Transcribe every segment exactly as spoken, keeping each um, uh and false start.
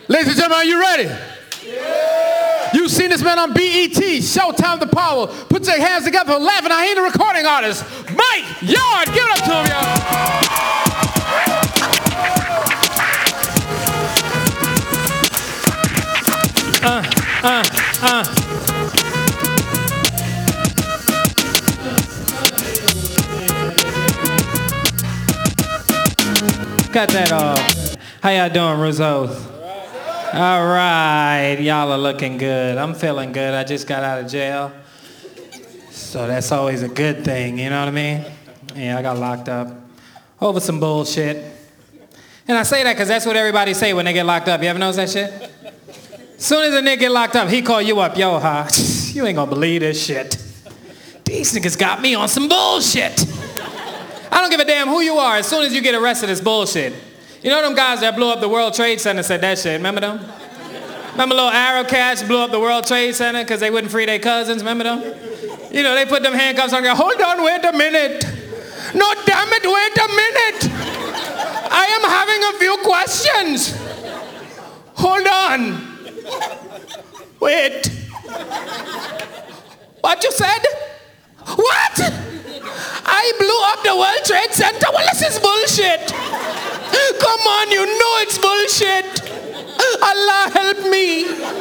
Ladies and gentlemen, are you ready? Yeah. You've seen this man on B E T, Showtime the Power. Put your hands together for laughing. I ain't a recording artist. Mike Yard, give it up to him, y'all. Uh, uh, uh. Cut that off. How y'all doing, Rousseau? All right, y'all are looking good. I'm feeling good. I just got out of jail. So that's always a good thing, you know what I mean? Yeah, I got locked up over some bullshit. And I say that because that's what everybody say when they get locked up. You ever notice that shit? Soon as a nigga get locked up, he call you up. Yo, huh? You ain't gonna believe this shit. These niggas got me on some bullshit. I don't give a damn who you are. As soon as you get arrested, it's bullshit. You know them guys that blew up the World Trade Center said that shit. Remember them? Remember little Arab cats blew up the World Trade Center because they wouldn't free their cousins? Remember them? You know, they put them handcuffs on. Go, hold on, wait a minute. No, damn it, wait a minute. I am having a few questions. Hold on. Wait. What you said? What? I blew up the World Trade Center? Well, this is bullshit. Come on, you know it's bullshit. Allah help me.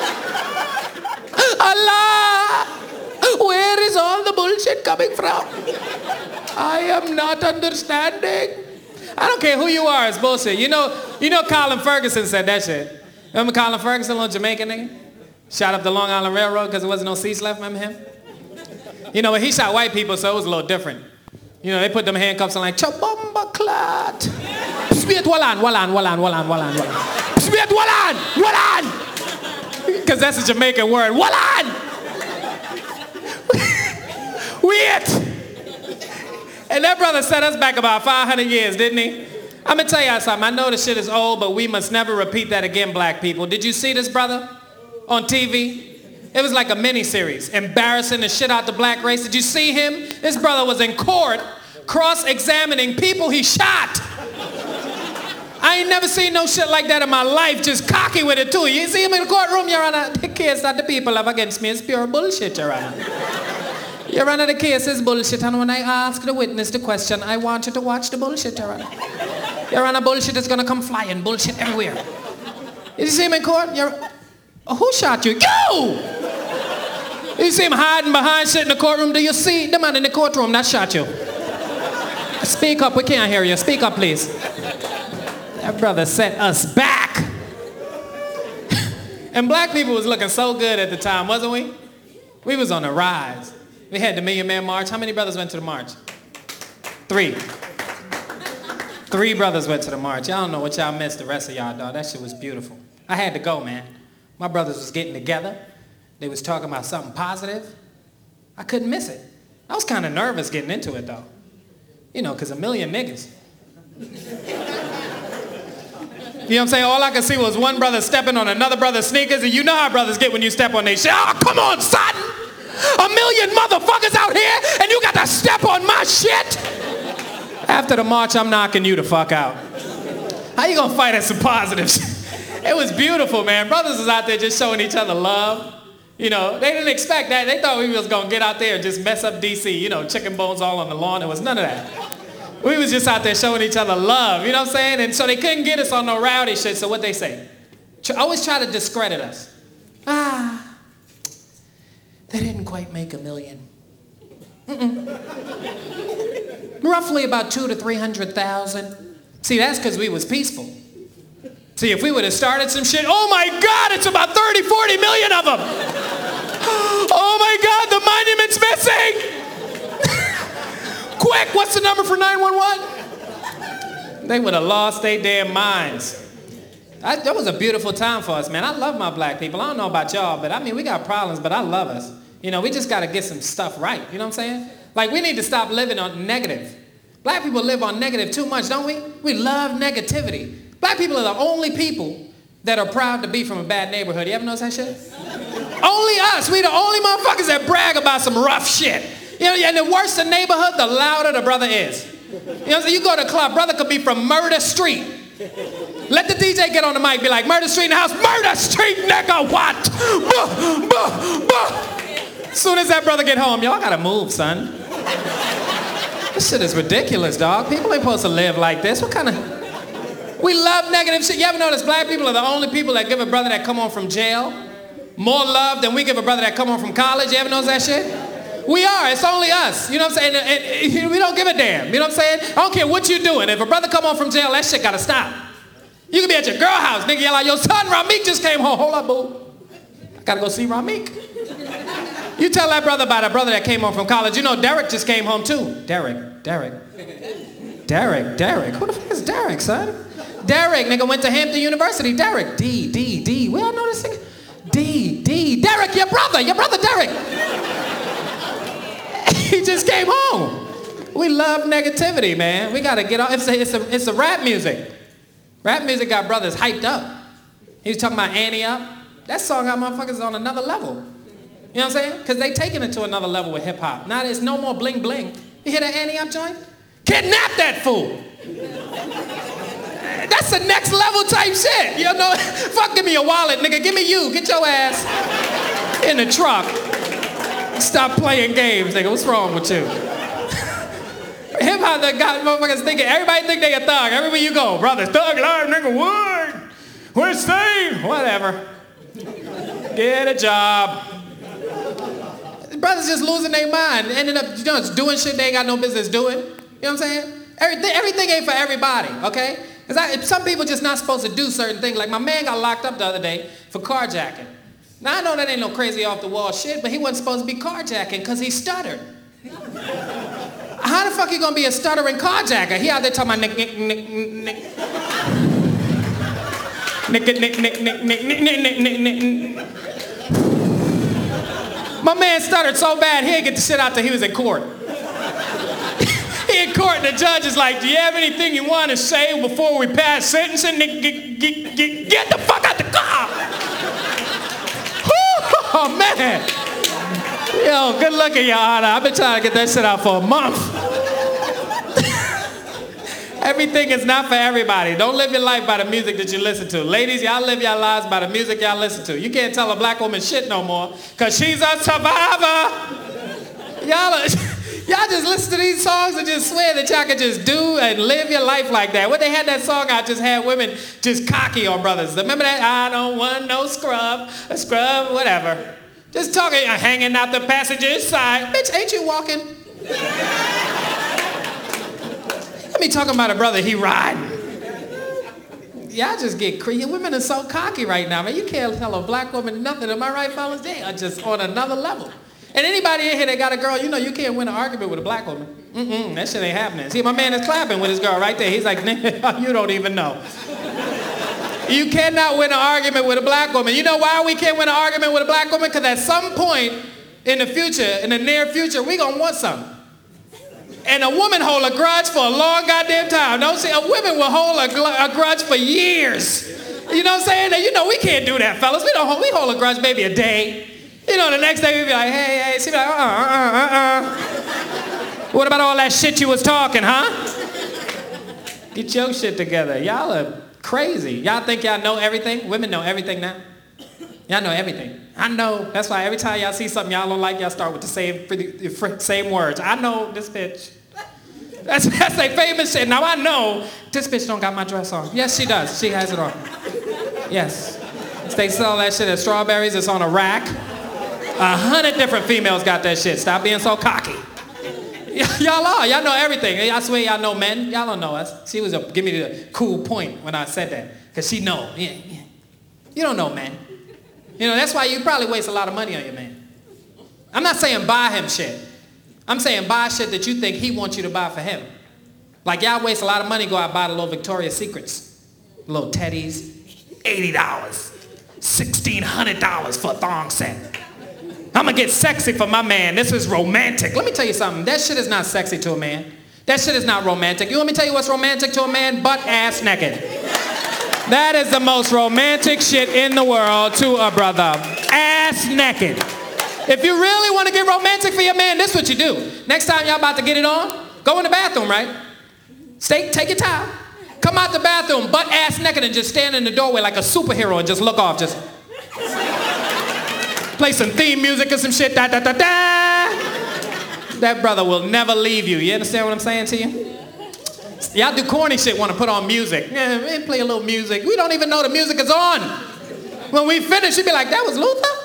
Allah, where is all the bullshit coming from? I am not understanding. I don't care who you are, it's bullshit. You know, you know Colin Ferguson said that shit. Remember Colin Ferguson, little Jamaican nigga? Shot up the Long Island Railroad because there wasn't no seats left, remember him? You know, he shot white people, so it was a little different. You know, they put them handcuffs on like, Chabamba clat. Spiet walan, walan, walan, walan, walan, walan. Spiet walan, walan. Because that's a Jamaican word, walan. Wait. And that brother set us back about five hundred years, didn't he? I'm going to tell y'all something. I know this shit is old, but we must never repeat that again, black people. Did you see this brother on T V? It was like a mini-series, embarrassing the shit out the black race. Did you see him? This brother was in court cross-examining people he shot. I ain't never seen no shit like that in my life, just cocky with it too. You see him in the courtroom, Your Honor, the case that the people have against me is pure bullshit, Your Honor. Your Honor, the case is bullshit, and when I ask the witness the question, I want you to watch the bullshit, Your Honor. Your Honor, bullshit is gonna come flying, bullshit everywhere. Did you see him in court? Your... Oh, who shot you? You! You see him hiding behind shit in the courtroom? Do you see the man in the courtroom that shot you? Speak up, we can't hear you. Speak up, please. That brother set us back. And black people was looking so good at the time, wasn't we? We was on the rise. We had the Million Man March. How many brothers went to the march? Three. Three brothers went to the march. Y'all don't know what y'all missed, the rest of y'all, dog. That shit was beautiful. I had to go, man. My brothers was getting together. They was talking about something positive. I couldn't miss it. I was kind of nervous getting into it, though. You know, because a million niggas. You know what I'm saying? All I could see was one brother stepping on another brother's sneakers, and you know how brothers get when you step on their shit. Oh, come on, son! A million motherfuckers out here, and you got to step on my shit? After the march, I'm knocking you the fuck out. How you gonna fight at some positives? It was beautiful, man. Brothers was out there just showing each other love. You know, they didn't expect that. They thought we was gonna get out there and just mess up D C. You know, chicken bones all on the lawn. There was none of that. We was just out there showing each other love. You know what I'm saying? And so they couldn't get us on no rowdy shit. So what they say? Always try to discredit us. Ah, they didn't quite make a million. Mm-mm. Roughly about two to three hundred thousand. See, that's because we was peaceful. See, if we would have started some shit, oh my God, it's about thirty, forty million of them. Oh my God, the monument's missing. Quick, what's the number for nine one one? They would have lost their damn minds. I, that was a beautiful time for us, man. I love my black people. I don't know about y'all, but I mean, we got problems, but I love us. You know, we just got to get some stuff right. You know what I'm saying? Like, we need to stop living on negative. Black people live on negative too much, don't we? We love negativity. Black people are the only people that are proud to be from a bad neighborhood. You ever notice that shit? Only us. We the only motherfuckers that brag about some rough shit. You know, and the worse the neighborhood, the louder the brother is. You know what I'm saying? You go to a club, brother could be from Murder Street. Let the D J get on the mic, be like, Murder Street in the house, Murder Street, nigga, what? Buh, buh, buh. As soon as that brother get home, y'all gotta move, son. This shit is ridiculous, dog. People ain't supposed to live like this. What kind of... We love negative shit. You ever notice black people are the only people that give a brother that come home from jail more love than we give a brother that come home from college? You ever notice that shit? We are. It's only us. You know what I'm saying? And, and, we don't give a damn. You know what I'm saying? I don't care what you're doing. If a brother come home from jail, that shit gotta stop. You can be at your girl house, nigga, yell out, your son Ramik just came home. Hold up, boo. I gotta go see Ramik. You tell that brother about a brother that came home from college. You know Derek just came home too. Derek, Derek. Derek, Derek. Who the fuck is Derek, son? Derek, nigga, went to Hampton University. Derek, D, D, D. We all know this thing. D, D. Derek, your brother, your brother Derek. He just came home. We love negativity, man. We gotta get off. It's a, it's a, it's a rap music. Rap music got brothers hyped up. He was talking about Annie Up. That song got motherfuckers on another level. You know what I'm saying? Because they taking it to another level with hip hop. Now there's no more bling bling. You hear that Annie Up joint? Kidnap that fool. That's the next level type shit. You know, fuck, give me your wallet, nigga. Give me you. Get your ass in the truck. Stop playing games, nigga. What's wrong with you? Hip hop that got motherfuckers thinking, everybody think they a thug. Everywhere you go, brother, thug life, nigga, what? Where's Steve? Whatever. Get a job. Brothers just losing their mind, ending up, you know, just doing shit they ain't got no business doing. You know what I'm saying? Everything, everything ain't for everybody, okay? Because some people just not supposed to do certain things. Like my man got locked up the other day for carjacking. Now I know that ain't no crazy off the wall shit, but he wasn't supposed to be carjacking because he stuttered. How the fuck you gonna be a stuttering carjacker? He out there talking about nick, nick, nick, nick. Nick, nick, nick, nick, nick, nick, nick, nick, nick, nick. My man stuttered so bad, he didn't get the shit out till he was in court. He in court, and the judge is like, do you have anything you want to say before we pass sentencing? Nick, get, get, get, get the fuck out the car! Oh, man. Yo, good looking, Your Honor. I've been trying to get that shit out for a month. Everything is not for everybody. Don't live your life by the music that you listen to. Ladies, y'all live your lives by the music y'all listen to. You can't tell a black woman shit no more, because she's a survivor. Y'all are, y'all just listen to these songs and just swear that y'all can just do and live your life like that. When they had that song out, just had women just cocky on brothers. Remember that? I don't want no scrub, a scrub, whatever. Just talking, hanging out the passenger side. Bitch, ain't you walking? Let me talking about a brother, he riding. Y'all just get crazy. Women are so cocky right now, man. You can't tell a black woman nothing. Am I right, fellas? They are just on another level. And anybody in here that got a girl, you know you can't win an argument with a black woman. Mm-mm, that shit ain't happening. See, my man is clapping with his girl right there. He's like, nigga, you don't even know. You cannot win an argument with a black woman. You know why we can't win an argument with a black woman? Because at some point in the future, in the near future, we gonna want something. And a woman hold a grudge for a long goddamn time. Don't see, a woman will hold a, gl- a grudge for years. You know what I'm saying? And you know we can't do that, fellas. We don't hold, we hold a grudge maybe a day. You know, the next day we be like, hey, hey. She be like, uh, uh, uh, uh. What about all that shit you was talking, huh? Get your shit together. Y'all are crazy. Y'all think y'all know everything? Women know everything now. Y'all know everything. I know. That's why every time y'all see something y'all don't like, y'all start with the same same words. I know this bitch. That's that's their famous shit. Now I know this bitch don't got my dress on. Yes, she does. She has it on. Yes. They sell that shit at Strawberries. It's on a rack. A hundred different females got that shit. Stop being so cocky. Y- y'all are. Y'all know everything. I swear y'all know men. Y'all don't know us. She was a, give me the cool point when I said that. Because she know. Yeah, yeah. You don't know men. You know, that's why you probably waste a lot of money on your man. I'm not saying buy him shit. I'm saying buy shit that you think he wants you to buy for him. Like y'all waste a lot of money, go out and buy the little Victoria's Secrets. Little teddies, eighty dollars, sixteen hundred dollars for a thong set. I'm gonna get sexy for my man. This is romantic. Let me tell you something. That shit is not sexy to a man. That shit is not romantic. You want me to tell you what's romantic to a man? Butt ass naked. That is the most romantic shit in the world to a brother. Ass naked. If you really want to get romantic for your man, this is what you do. Next time y'all about to get it on, go in the bathroom, right? Stay, take your time. come out the bathroom, butt ass naked, and just stand in the doorway like a superhero and just look off, just play some theme music or some shit, da da da da. That brother will never leave you. You understand what I'm saying to you? Y'all do corny shit, want to put on music. Yeah, man, play a little music. We don't even know the music is on. When we finish, you'd be like, that was Luther?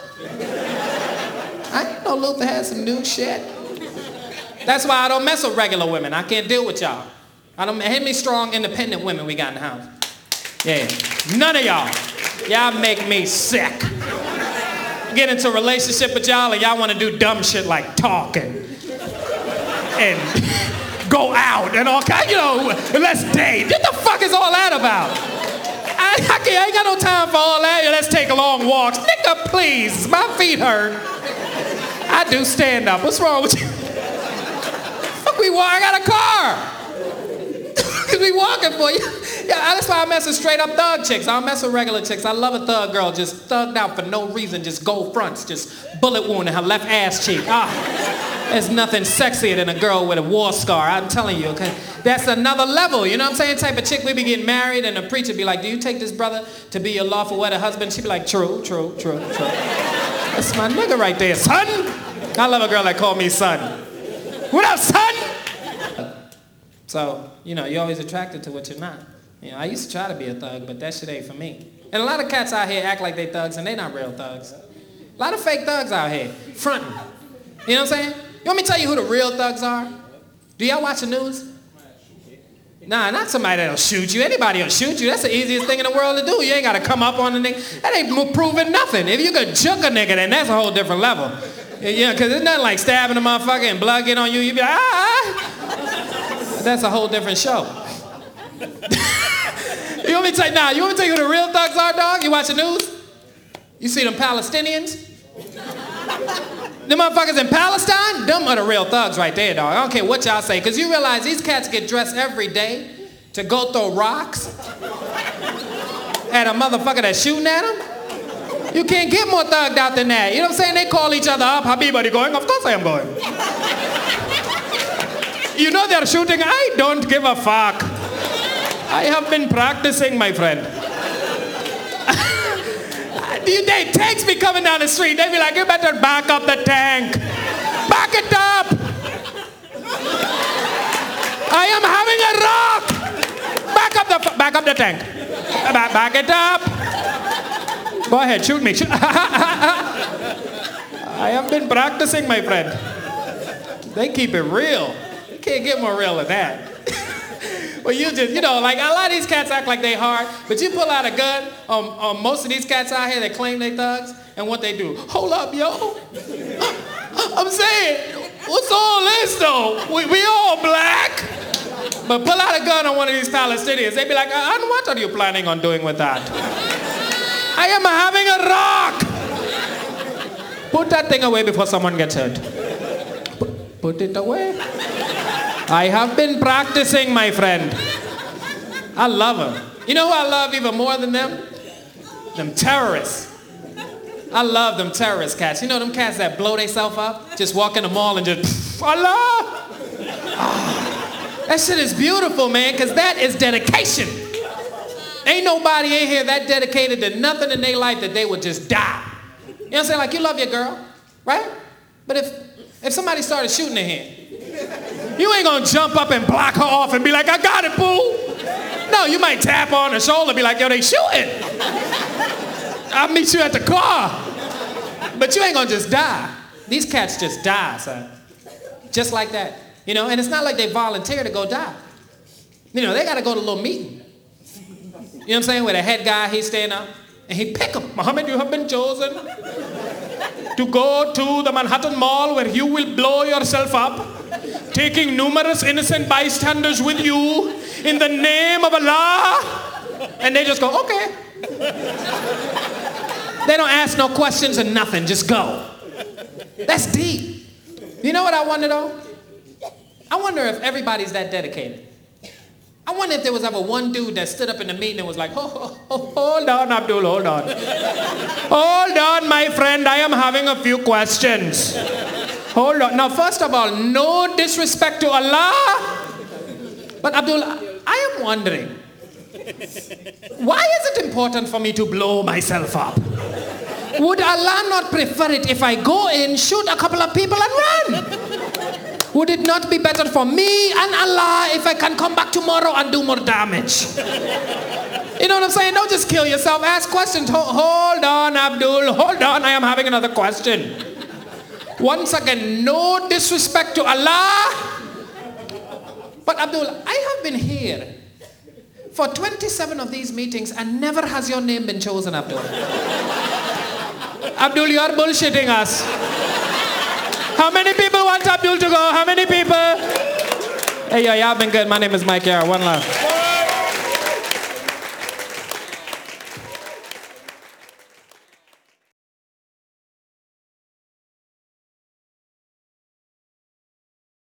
I didn't know Luther had some new shit. That's why I don't mess with regular women. I can't deal with y'all. I don't, hit me strong, independent women we got in the house. Yeah, none of y'all. Y'all make me sick. Get into a relationship with y'all and y'all want to do dumb shit like talking and go out and all kinds, you know, let's date. What the fuck is all that about? I, I, can't, I ain't got no time for all that. Let's take long walks. Nigga, please, my feet hurt. I do stand up. What's wrong with you? Fuck, we walk. I got a car. Cause we walking for you. Yeah, that's why I mess with straight up thug chicks. I don't mess with regular chicks. I love a thug girl, just thugged out for no reason, just gold fronts, just bullet wound in her left ass cheek. Ah, there's nothing sexier than a girl with a war scar. I'm telling you, okay? That's another level. You know what I'm saying? Type of chick, we be getting married, and the preacher be like, "Do you take this brother to be your lawful wedded husband?" She be like, "True, true, true, true." That's my nigga right there, son. I love a girl that call me son. What up, son? So, you know, you're always attracted to what you're not. You know, I used to try to be a thug, but that shit ain't for me. And a lot of cats out here act like they thugs, and they not real thugs. A lot of fake thugs out here, fronting. You know what I'm saying? You want me to tell you who the real thugs are? Do y'all watch the news? Nah, not somebody that'll shoot you. Anybody will shoot you. That's the easiest thing in the world to do. You ain't got to come up on the nigga. That ain't proving nothing. If you could juke a nigga, then that's a whole different level. Yeah, because it's nothing like stabbing a motherfucker and blood get on you. You be like, ah. That's a whole different show. You want me to tell you, nah, you want me to tell you who the real thugs are, dog? You watch the news? You see them Palestinians? Them motherfuckers in Palestine? Them are the real thugs right there, dog. I don't care what y'all say, because you realize these cats get dressed every day to go throw rocks at a motherfucker that's shooting at them? You can't get more thugged out than that. You know what I'm saying? They call each other up. Habib, are you going? Of course I am going. You know they're shooting. I don't give a fuck. I have been practicing, my friend. They tanks be coming down the street. They be like, you better back up the tank. Back it up. I am having a rock. Back up the back up the tank. Back, back it up. Go ahead, shoot me. Shoot. I have been practicing, my friend. They keep it real. You can't get more real than that. Well, you just, you know, like a lot of these cats act like they hard, but you pull out a gun on, on most of these cats out here that claim they thugs, and what they do, hold up, yo. I'm saying, what's all this though? We, we all black. But pull out a gun on one of these Palestinians, they be like, and what are you planning on doing with that? I am having a rock. Put that thing away before someone gets hurt. Put, put it away. I have been practicing, my friend. I love them. You know who I love even more than them? Them terrorists. I love them terrorist cats. You know them cats that blow themselves up? Just walk in the mall and just, Allah! Oh, that shit is beautiful, man, because that is dedication. Ain't nobody in here that dedicated to nothing in their life that they would just die. You know what I'm saying? Like, you love your girl, right? But if, if somebody started shooting at him, you ain't gonna jump up and block her off and be like, I got it, boo. No, you might tap her on the shoulder and be like, yo, they shooting. I'll meet you at the car. But you ain't gonna just die. These cats just die, son. Just like that. You know, and it's not like they volunteer to go die. You know, they gotta go to a little meeting. You know what I'm saying? Where the head guy, he's standing up and he pick them. Muhammad, you have been chosen to go to the Manhattan Mall where you will blow yourself up, taking numerous innocent bystanders with you in the name of Allah. And they just go, okay. They don't ask no questions or nothing, just go. That's deep. You know what I wonder though? I wonder if everybody's that dedicated. I wonder if there was ever one dude that stood up in the meeting and was like, oh, oh, oh, hold on, Abdul, hold on. Hold on, my friend, I am having a few questions. Hold on. Now, first of all, no disrespect to Allah. But Abdul, I am wondering, Why is it important for me to blow myself up? Would Allah not prefer it if I go in, shoot a couple of people and run? Would it not be better for me and Allah if I can come back tomorrow and do more damage? You know what I'm saying? Don't just kill yourself. Ask questions. Hold on, Abdul. Hold on. I am having another question. Once again, no disrespect to Allah. But Abdul, I have been here for twenty-seven of these meetings and never has your name been chosen, Abdul. Abdul, you are bullshitting us. How many people want Abdul to go? How many people? Hey, yo, y'all been good. My name is Mike Yara. One love.